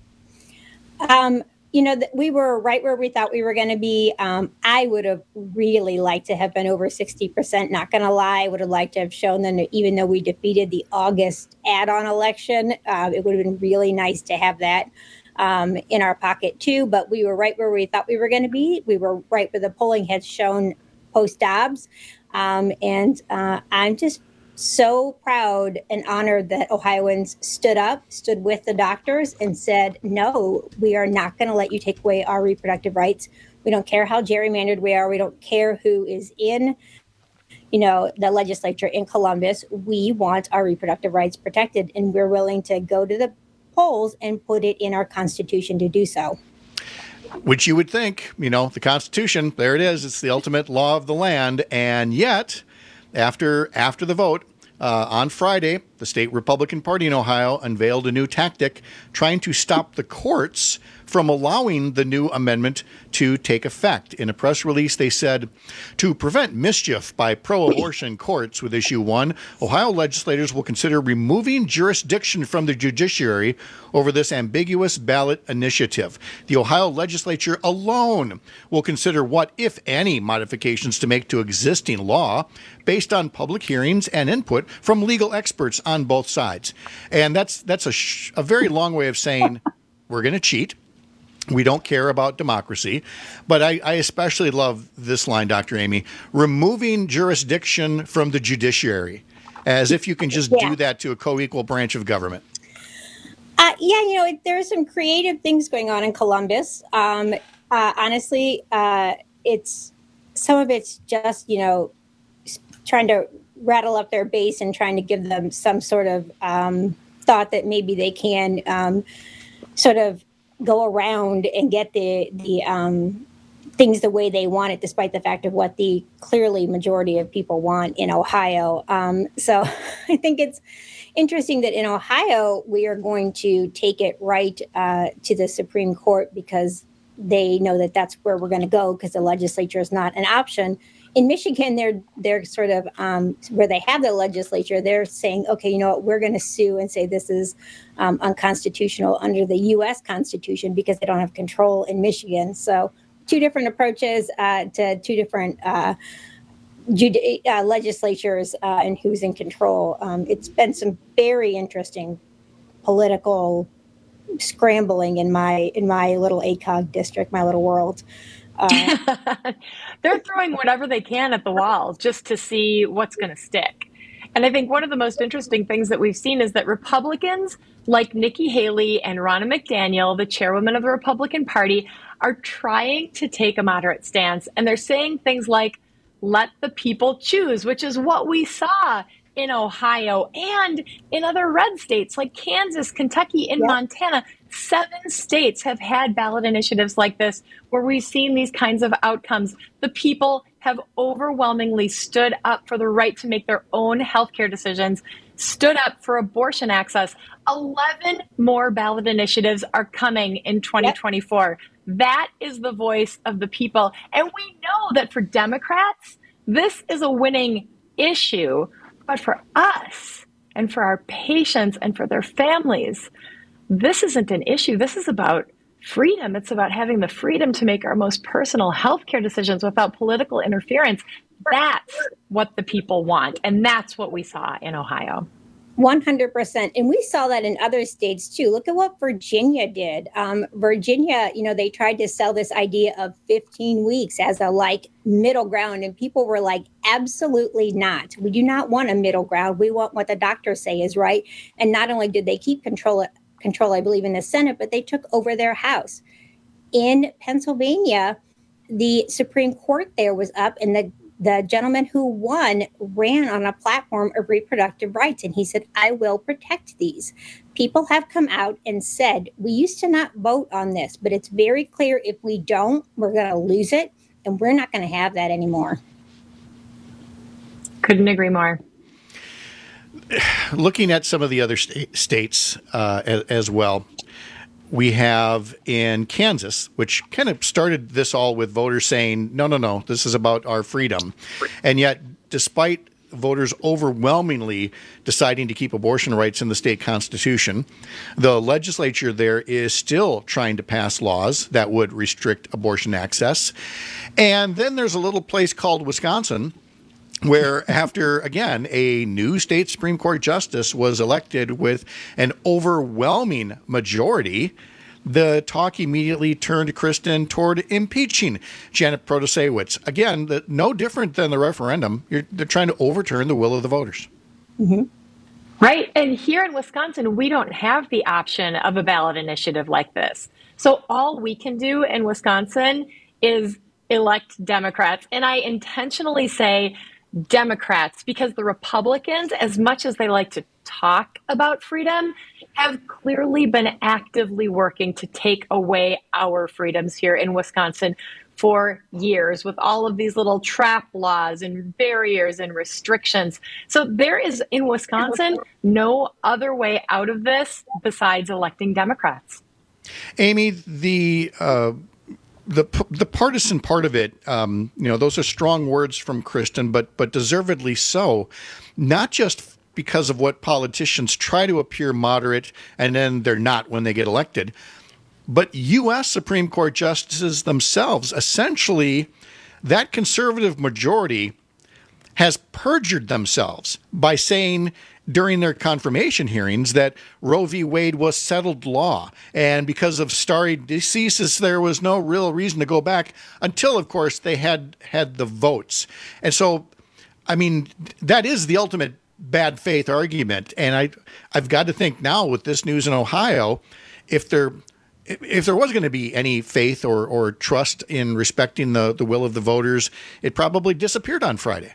We were right where we thought we were going to be. I would have really liked to have been over 60%. Not going to lie, I would have liked to have shown them that even though we defeated the August add-on election, it would have been really nice to have that in our pocket too. But we were right where we thought we were going to be. We were right where the polling had shown post-Dobbs. And I'm just so proud and honored that Ohioans stood with the doctors and said, no, we are not going to let you take away our reproductive rights. We don't care how gerrymandered we are. We don't care who is in, the legislature in Columbus. We want our reproductive rights protected, and we're willing to go to the polls and put it in our Constitution to do so. Which you would think, the Constitution, there it is. It's the ultimate law of the land. And yet, after the vote, on Friday, the state Republican Party in Ohio unveiled a new tactic trying to stop the courts from allowing the new amendment to take effect. In a press release, they said, to prevent mischief by pro-abortion courts with Issue 1, Ohio legislators will consider removing jurisdiction from the judiciary over this ambiguous ballot initiative. The Ohio legislature alone will consider what, if any, modifications to make to existing law based on public hearings and input from legal experts on both sides. And that's a very long way of saying we're going to cheat. We don't care about democracy. But I especially love this line, Dr. Amy, removing jurisdiction from the judiciary, as if you can just do that to a co-equal branch of government. There are some creative things going on in Columbus. Honestly, some of it's just, trying to rattle up their base and trying to give them some sort of thought that maybe they can sort of go around and get the things the way they want it, despite the fact of what the clearly majority of people want in Ohio. So I think it's interesting that in Ohio, we are going to take it right to the Supreme Court because they know that that's where we're going to go because the legislature is not an option. In Michigan, they're sort of where they have the legislature. They're saying, okay, you know what, we're going to sue and say this is unconstitutional under the U.S. Constitution because they don't have control in Michigan. So 2 different approaches to 2 different legislatures and who's in control. It's been some very interesting political scrambling in my little ACOG district, my little world. They're throwing whatever they can at the wall just to see what's going to stick. And I think one of the most interesting things that we've seen is that Republicans like Nikki Haley and Ronna McDaniel, the chairwoman of the Republican Party, are trying to take a moderate stance. And they're saying things like, let the people choose, which is what we saw in Ohio and in other red states like Kansas, Kentucky, and Montana. 7 states have had ballot initiatives like this where we've seen these kinds of outcomes. The people have overwhelmingly stood up for the right to make their own healthcare decisions, stood up for abortion access. 11 more ballot initiatives are coming in 2024. That is the voice of the people. And we know that for Democrats, this is a winning issue. But for us, and for our patients and for their families, this isn't an issue. This is about freedom. It's about having the freedom to make our most personal healthcare decisions without political interference. That's what the people want. And that's what we saw in Ohio. 100%. And we saw that in other states too. Look at what Virginia did. Virginia, they tried to sell this idea of 15 weeks as a middle ground. And people were like, absolutely not. We do not want a middle ground. We want what the doctors say is right. And not only did they keep control, I believe, in the Senate, but they took over their House. In Pennsylvania, the Supreme Court there was up, and the gentleman who won ran on a platform of reproductive rights. And he said, I will protect these. People have come out and said, we used to not vote on this, but it's very clear if we don't, we're going to lose it. And we're not going to have that anymore. Couldn't agree more. Looking at some of the other states as well, we have in Kansas, which kind of started this all with voters saying, no, this is about our freedom. And yet, despite voters overwhelmingly deciding to keep abortion rights in the state constitution, the legislature there is still trying to pass laws that would restrict abortion access. And then there's a little place called Wisconsin, where after, again, a new state Supreme Court justice was elected with an overwhelming majority, the talk immediately turned Kristen toward impeaching Janet Protasiewicz. Again, no different than the referendum. They're trying to overturn the will of the voters. Mm-hmm. Right. And here in Wisconsin, we don't have the option of a ballot initiative like this. So all we can do in Wisconsin is elect Democrats. And I intentionally say Democrats because the Republicans, as much as they like to talk about freedom, have clearly been actively working to take away our freedoms here in Wisconsin for years with all of these little trap laws and barriers and restrictions. So there is, in Wisconsin, no other way out of this besides electing Democrats. Amy, the partisan part of it, those are strong words from Kristen, but deservedly so, not just because of what politicians try to appear moderate and then they're not when they get elected, but U.S. Supreme Court justices themselves. Essentially, that conservative majority has perjured themselves by saying during their confirmation hearings that Roe v. Wade was settled law. And because of stare decisis, there was no real reason to go back until, of course, they had the votes. And so, I mean, that is the ultimate bad faith argument. And I've got to think now with this news in Ohio, if there was going to be any faith or trust in respecting the will of the voters, it probably disappeared on Friday.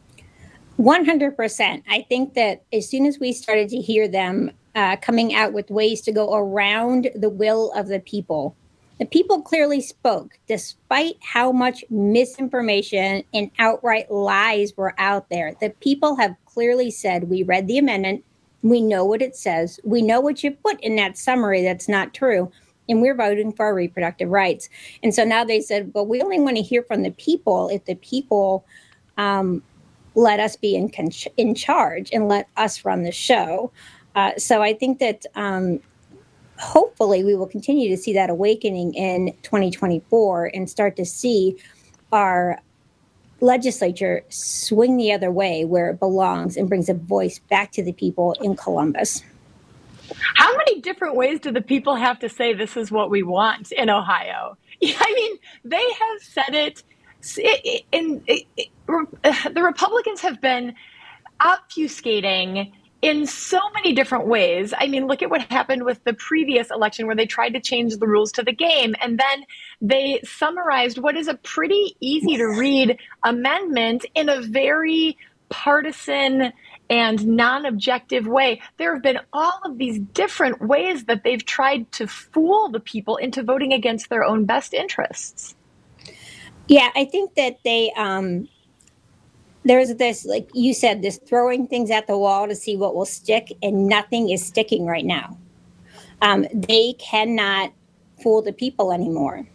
100%. I think that as soon as we started to hear them coming out with ways to go around the will of the people clearly spoke, despite how much misinformation and outright lies were out there. The people have clearly said, we read the amendment, we know what it says, we know what you put in that summary that's not true, and we're voting for our reproductive rights. And so now they said, well, we only want to hear from the people if the people let us be in charge and let us run the show. So I think that hopefully we will continue to see that awakening in 2024 and start to see our legislature swing the other way where it belongs and brings a voice back to the people in Columbus. How many different ways do the people have to say this is what we want in Ohio? I mean, they have said it. The Republicans have been obfuscating in so many different ways. I mean, look at what happened with the previous election where they tried to change the rules to the game. And then they summarized what is a pretty easy to read amendment in a very partisan and non-objective way. There have been all of these different ways that they've tried to fool the people into voting against their own best interests. Yeah, I think that they, there's this, like you said, this throwing things at the wall to see what will stick, and nothing is sticking right now. They cannot fool the people anymore.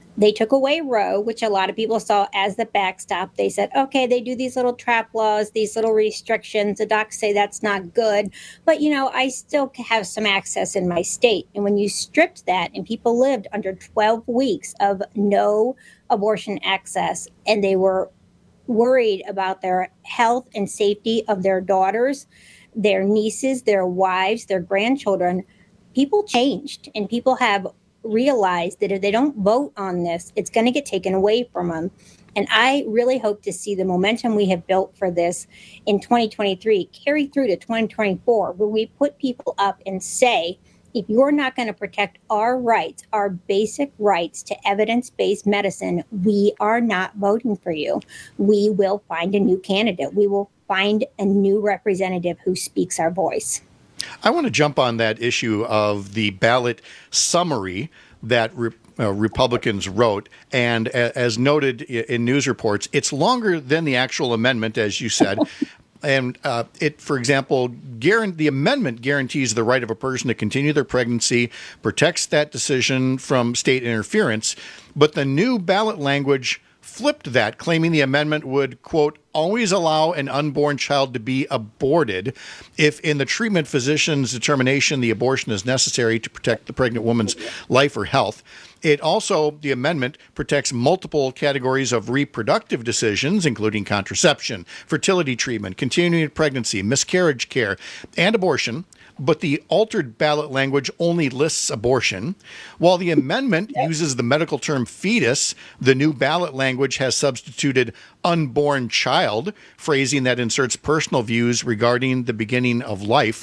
They took away Roe, which a lot of people saw as the backstop. They said, okay, they do these little trap laws, these little restrictions. The docs say that's not good. But, I still have some access in my state. And when you stripped that and people lived under 12 weeks of no abortion access, and they were worried about their health and safety of their daughters, their nieces, their wives, their grandchildren, people changed, and people have realized that if they don't vote on this, it's going to get taken away from them. And I really hope to see the momentum we have built for this in 2023 carry through to 2024, where we put people up and say, if you're not going to protect our rights, our basic rights to evidence-based medicine, we are not voting for you. We will find a new candidate. We will find a new representative who speaks our voice. I want to jump on that issue of the ballot summary that Republicans wrote. And as noted in news reports, it's longer than the actual amendment, as you said. And it, for example, the amendment guarantees the right of a person to continue their pregnancy, protects that decision from state interference. But the new ballot language flipped that, claiming the amendment would, quote, always allow an unborn child to be aborted if in the treatment physician's determination the abortion is necessary to protect the pregnant woman's life or health. It also, the amendment protects multiple categories of reproductive decisions, including contraception, fertility treatment, continuing pregnancy, miscarriage care, and abortion. But the altered ballot language only lists abortion. While the amendment uses the medical term fetus, the new ballot language has substituted unborn child, phrasing that inserts personal views regarding the beginning of life.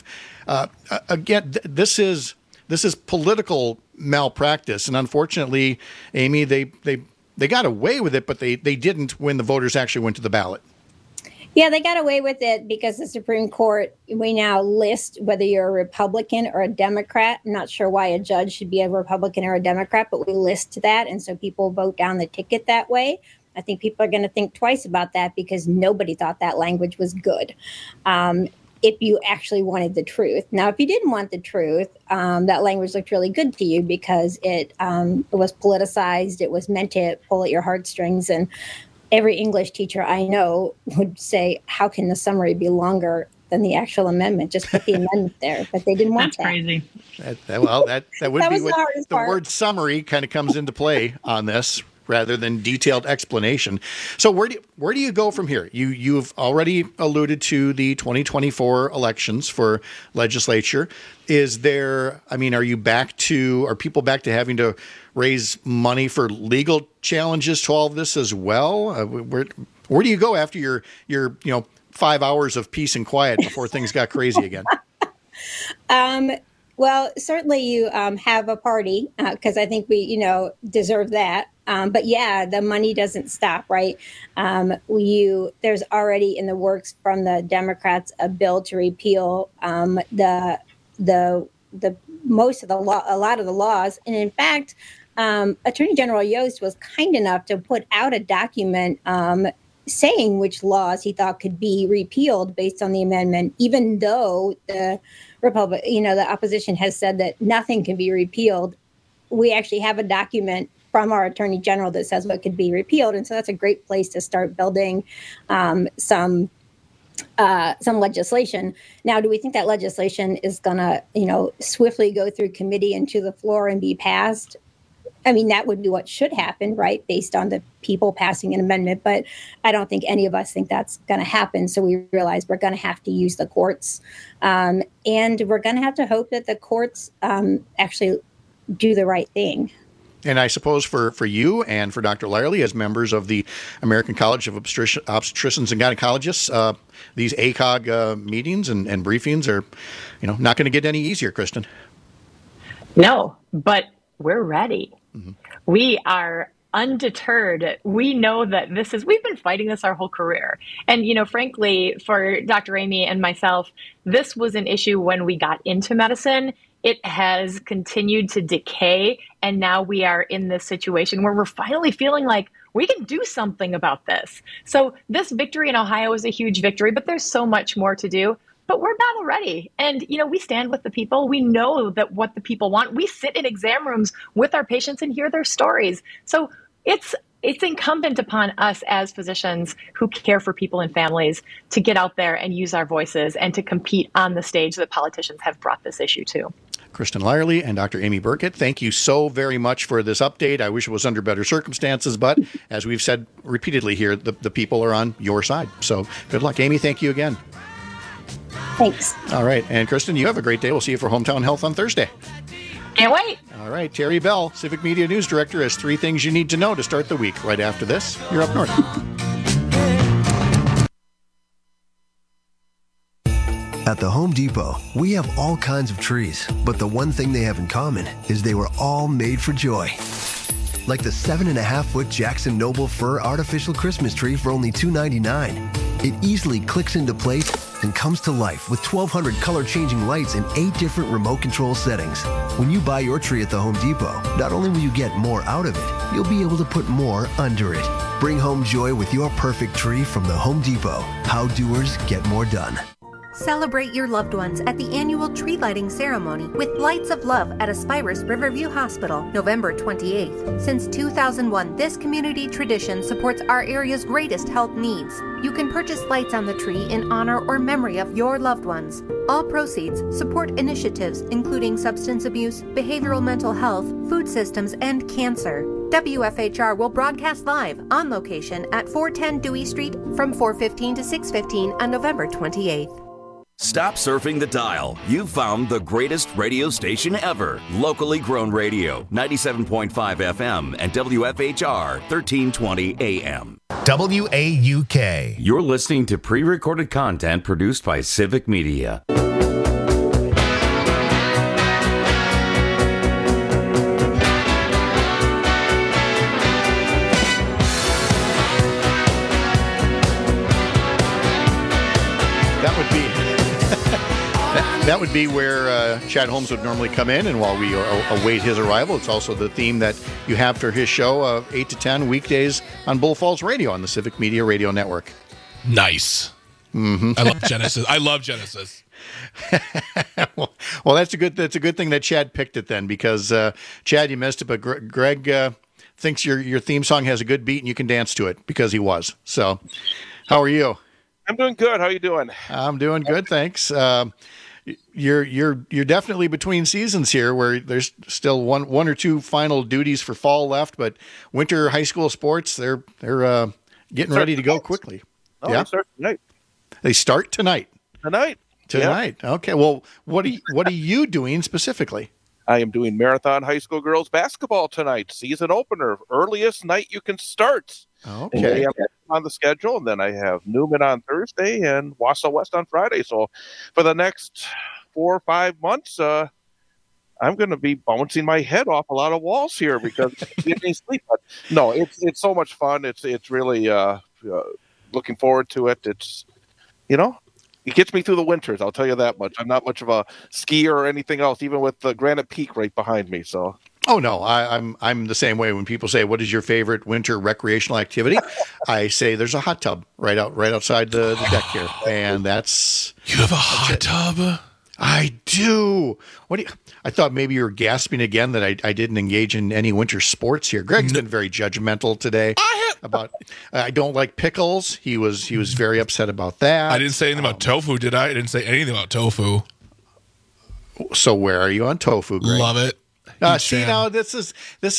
Again, this is political malpractice, and unfortunately, Amy, they got away with it, but they didn't when the voters actually went to the ballot. Yeah, they got away with it because the Supreme Court, we now list whether you're a Republican or a Democrat. I'm not sure why a judge should be a Republican or a Democrat, but we list that. And so people vote down the ticket that way. I think people are going to think twice about that because nobody thought that language was good. If you actually wanted the truth. Now, if you didn't want the truth, that language looked really good to you because it was politicized. It was meant to pull at your heartstrings. And every English teacher I know would say, how can the summary be longer than the actual amendment? Just put the amendment there. But they didn't want that. That's crazy. That would That be was what the the part. word summary kind of comes into play on this, rather than detailed explanation. So where do you go from here? You've already alluded to the 2024 elections for legislature. Are people back to having to raise money for legal challenges to all of this as well? Where do you go after your 5 hours of peace and quiet before things got crazy again? Well, certainly you have a party because I think we, deserve that. But yeah, the money doesn't stop, right? There's already in the works from the Democrats a bill to repeal a lot of the laws, and in fact, Attorney General Yost was kind enough to put out a document saying which laws he thought could be repealed based on the amendment, even though the the opposition has said that nothing can be repealed. We actually have a document from our Attorney General that says what could be repealed, and so that's a great place to start building some legislation. Now, do we think that legislation is going to, swiftly go through committee and to the floor and be passed? I mean, that would be what should happen, right, based on the people passing an amendment. But I don't think any of us think that's going to happen. So we realize we're going to have to use the courts. And we're going to have to hope that the courts actually do the right thing. And I suppose for you and for Dr. Lyerly, as members of the American College of Obstetricians and Gynecologists, these ACOG meetings and briefings are, not going to get any easier, Kristen. No, but we're ready. Mm-hmm. We are undeterred. We know that we've been fighting this our whole career. And, frankly, for Dr. Amy and myself, this was an issue when we got into medicine. It has continued to decay. And now we are in this situation where we're finally feeling like we can do something about this. So this victory in Ohio is a huge victory, but there's so much more to do. but we're battle ready. And, we stand with the people. We know that what the people want. We sit in exam rooms with our patients and hear their stories. So it's incumbent upon us as physicians who care for people and families to get out there and use our voices and to compete on the stage that politicians have brought this issue to. Kristen Lyerly and Dr. Amy Burkett, thank you so very much for this update. I wish it was under better circumstances, but as we've said repeatedly here, the people are on your side. So good luck. Amy, thank you again. Thanks. All right. And Kristen, you have a great day. We'll see you for Hometown Health on Thursday. Can't wait. All right. Terry Bell, Civic Media News Director, has 3 things you need to know to start the week. Right after this, you're up north. At the Home Depot, we have all kinds of trees, but the one thing they have in common is they were all made for joy. Like the 7.5-foot Jackson Noble Fir Artificial Christmas Tree for only $2.99. It easily clicks into place and comes to life with 1,200 color-changing lights in 8 different remote control settings. When you buy your tree at the Home Depot, not only will you get more out of it, you'll be able to put more under it. Bring home joy with your perfect tree from the Home Depot. How doers get more done. Celebrate your loved ones at the annual tree lighting ceremony with Lights of Love at Aspirus Riverview Hospital, November 28th. Since 2001, this community tradition supports our area's greatest health needs. You can purchase lights on the tree in honor or memory of your loved ones. All proceeds support initiatives including substance abuse, behavioral mental health, food systems, and cancer. WFHR will broadcast live on location at 410 Dewey Street from 4:15 to 6:15 on November 28th. Stop surfing the dial. You've found the greatest radio station ever. Locally grown radio, 97.5 FM and WFHR 1320 AM. WAUK. You're listening to pre-recorded content produced by Civic Media. That would be where Chad Holmes would normally come in, and while we await his arrival, it's also the theme that you have for his show of 8 to 10 weekdays on Bull Falls Radio on the Civic Media Radio Network. Nice. Mm-hmm. I love Genesis. I love Genesis. well, that's a good thing that Chad picked it then, because Chad, you missed it, but Greg thinks your theme song has a good beat and you can dance to it because he was. So, how are you? I'm doing good. How are you doing? I'm doing good, thanks. You're definitely between seasons here, where there's still one or two final duties for fall left, but winter high school sports they're getting ready to go quickly. Oh, yeah, they start tonight. They start tonight. Tonight. Yeah. Okay. Well, what are you doing specifically? I am doing Marathon High School girls basketball tonight. Season opener, earliest night you can start. Okay. On the schedule, and then I have Newman on Thursday and Wausau West on Friday. So for the next 4 or 5 months, I'm going to be bouncing my head off a lot of walls here because I didn't get any sleep. But no, it's so much fun. It's really looking forward to it. It's it gets me through the winters. I'll tell you that much. I'm not much of a skier or anything else, even with the Granite Peak right behind me. So. Oh no, I'm the same way. When people say, "What is your favorite winter recreational activity?" I say, "There's a hot tub right outside the deck here," and that's you have a hot tub. I do. I thought maybe you were gasping again that I didn't engage in any winter sports here. Greg's been very judgmental today about. I don't like pickles. He was very upset about that. I didn't say anything about tofu, did I? I didn't say anything about tofu. So where are you on tofu, Greg? Love it. See, now this is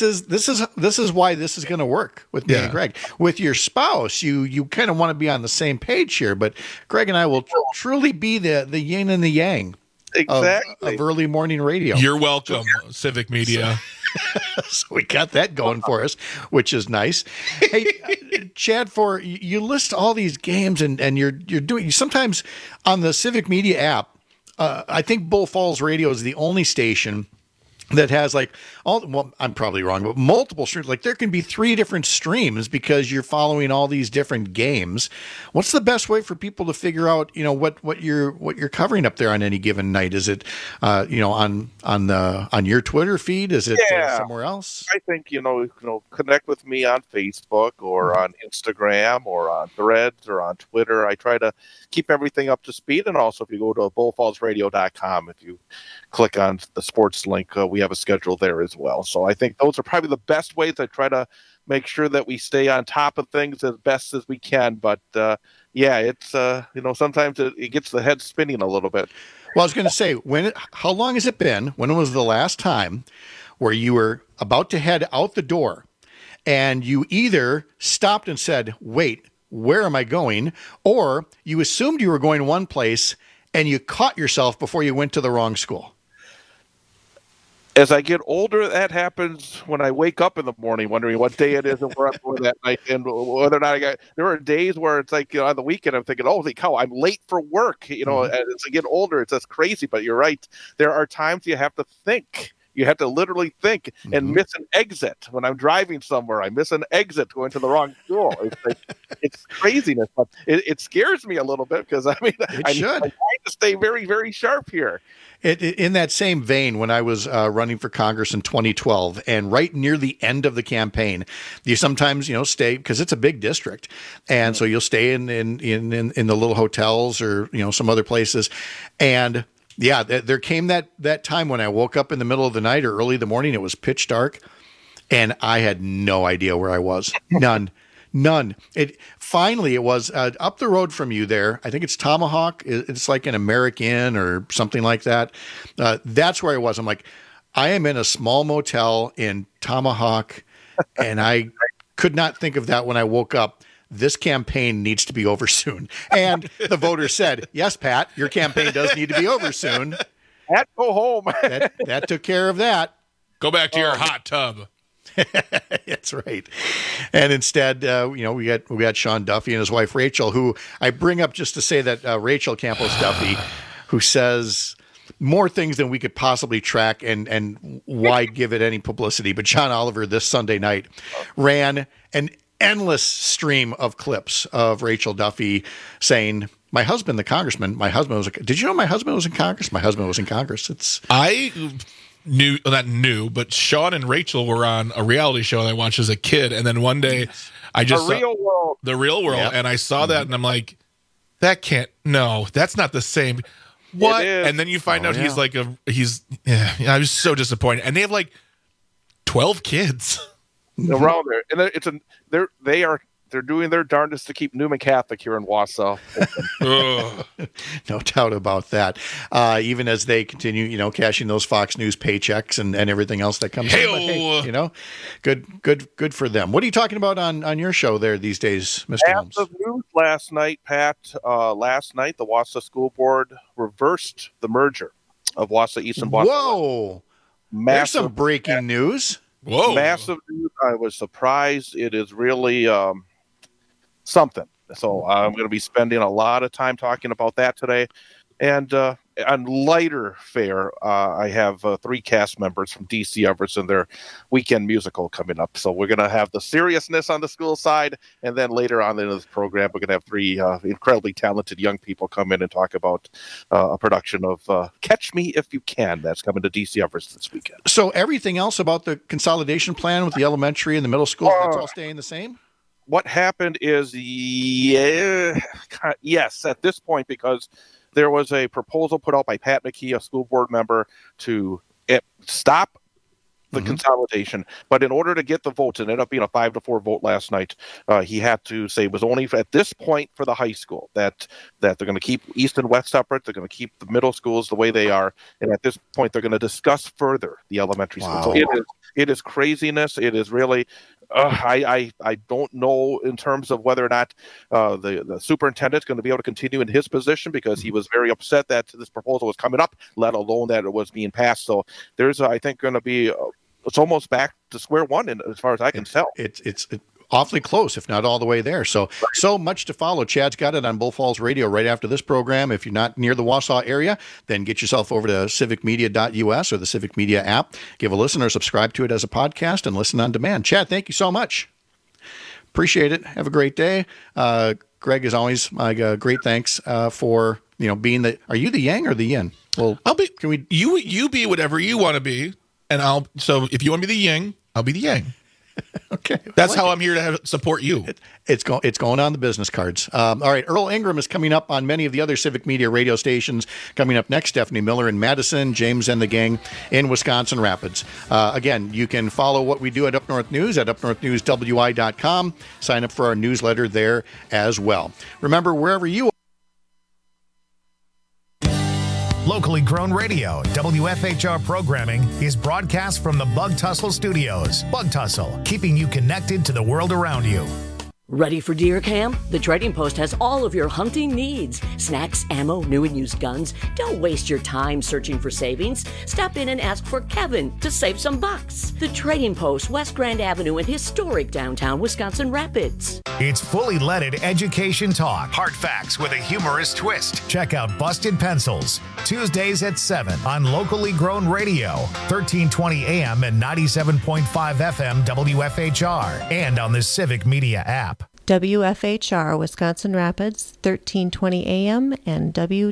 why this is going to work with me and Greg. With your spouse, you kind of want to be on the same page here, but Greg and I will truly be the yin and the yang of early morning radio. You're welcome, Civic Media. So we got that going for us, which is nice. Hey, Chad, you list all these games and you're doing sometimes on the Civic Media app. I think Bull Falls Radio is the only station that has like I'm probably wrong, but multiple streams. Like there can be 3 different streams because you're following all these different games. What's the best way for people to figure out, what you're covering up there on any given night? Is it, on your Twitter feed? Is it somewhere else? I think, connect with me on Facebook or on Instagram or on Threads or on Twitter. I try to keep everything up to speed. And also if you go to bullfallsradio.com, if you click on the sports link, we have a schedule there as well. So I think those are probably the best ways. I try to make sure that we stay on top of things as best as we can. But it's sometimes it gets the head spinning a little bit. Well, I was going to say, how long has it been? When was the last time where you were about to head out the door and you either stopped and said, wait, where am I going? Or you assumed you were going one place and you caught yourself before you went to the wrong school? As I get older, that happens when I wake up in the morning wondering what day it is and where I'm going that night, and whether or not there are days where it's like, on the weekend, I'm thinking, holy cow, I'm late for work. And as I get older, it's just crazy, but you're right. There are times you have to think. You have to literally think and miss an exit. When I'm driving somewhere, I miss an exit going to the wrong school. It's craziness, but it scares me a little bit because, I'm trying to stay very, very sharp here. In that same vein, when I was running for Congress in 2012, and right near the end of the campaign, you sometimes stay because it's a big district, and so you'll stay in the little hotels or some other places, and there came that time when I woke up in the middle of the night or early in the morning. It was pitch dark, and I had no idea where I was. None. It was up the road from you there. I think it's Tomahawk. It's like an American or something like that. That's where I was. I'm like, I am in a small motel in Tomahawk, and I could not think of that when I woke up. This campaign needs to be over soon. And the voters said, yes, Pat, your campaign does need to be over soon. Pat, go home. that took care of that. Go back to your hot tub. That's right. And instead, we got Sean Duffy and his wife, Rachel, who I bring up just to say that Rachel Campos Duffy, who says more things than we could possibly track and why give it any publicity. But John Oliver this Sunday night ran an endless stream of clips of Rachel Duffy saying, my husband, the congressman, did you know my husband was in Congress? My husband was in Congress. I not knew, but Sean and Rachel were on a reality show that I watched as a kid. And then one day I just saw The Real World. Yep. And I saw that and I'm like, that's not the same. What? And then you find out he's like I was so disappointed. And they have like 12 kids around there. And they're doing their darndest to keep Newman Catholic here in Wausau. No doubt about that. Even as they continue, cashing those Fox News paychecks and everything else that comes in. But good for them. What are you talking about on your show there these days, Mr. Holmes? Massive news last night, Pat. Last night, the Wausau School Board reversed the merger of Wausau East and Wausau West. Whoa! There's some breaking news. Whoa! Massive news. I was surprised. It is really something. So I'm going to be spending a lot of time talking about that today. And on lighter fare, I have 3 cast members from DC Everest and their weekend musical coming up. So we're going to have the seriousness on the school side, and then later on in this program, we're going to have 3 incredibly talented young people come in and talk about a production of Catch Me If You Can that's coming to DC Everest this weekend. So everything else about the consolidation plan with the elementary and the middle school, that's all staying the same? What happened is, yes, at this point, because there was a proposal put out by Pat McKee, a school board member, to stop the consolidation. But in order to get the votes, it ended up being a 5-4 vote last night. He had to say it was only at this point for the high school that they're going to keep East and West separate. They're going to keep the middle schools the way they are. And at this point, they're going to discuss further the elementary school. So it is craziness. It is really... I don't know in terms of whether or not the superintendent's going to be able to continue in his position, because he was very upset that this proposal was coming up, let alone that it was being passed. So there's, I think, going to be it's almost back to square one, as far as I can tell. It's awfully close, if not all the way there. So much to follow. Chad's got it on Bull Falls Radio right after this program. If you're not near the Wausau area, then get yourself over to civicmedia.us or the Civic Media app. Give a listen or subscribe to it as a podcast and listen on demand. Chad, thank you so much. Appreciate it. Have a great day. Greg, as always, great thanks for being the. Are you the yang or the yin? Well, I'll be. Can we? You be whatever you want to be, and So if you want to be the yin, I'll be the yang. Okay, that's how I'm here to support you. It's going on the business cards. All right, Earl Ingram is coming up on many of the other Civic Media radio stations. Coming up next, Stephanie Miller in Madison, James and the gang in Wisconsin Rapids. Again, you can follow what we do at Up North News at upnorthnewswi.com. Sign up for our newsletter there as well. Remember, wherever you are. Locally grown radio, WFHR programming is broadcast from the Bug Tussle Studios. Bug Tussle, keeping you connected to the world around you. Ready for deer camp? The Trading Post has all of your hunting needs. Snacks, ammo, new and used guns. Don't waste your time searching for savings. Stop in and ask for Kevin to save some bucks. The Trading Post, West Grand Avenue in historic downtown Wisconsin Rapids. It's fully leaded education talk. Hard facts with a humorous twist. Check out Busted Pencils. Tuesdays at 7 on Locally Grown Radio, 1320 AM and 97.5 FM WFHR, and on the Civic Media app. WFHR Wisconsin Rapids, 1320 AM and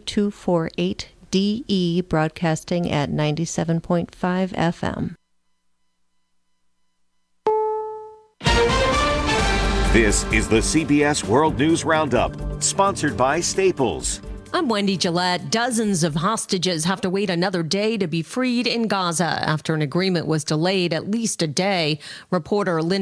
W248DE broadcasting at 97.5 FM. This is the CBS World News Roundup, sponsored by Staples. I'm Wendy Gillette. Dozens of hostages have to wait another day to be freed in Gaza after an agreement was delayed at least a day. Reporter Linda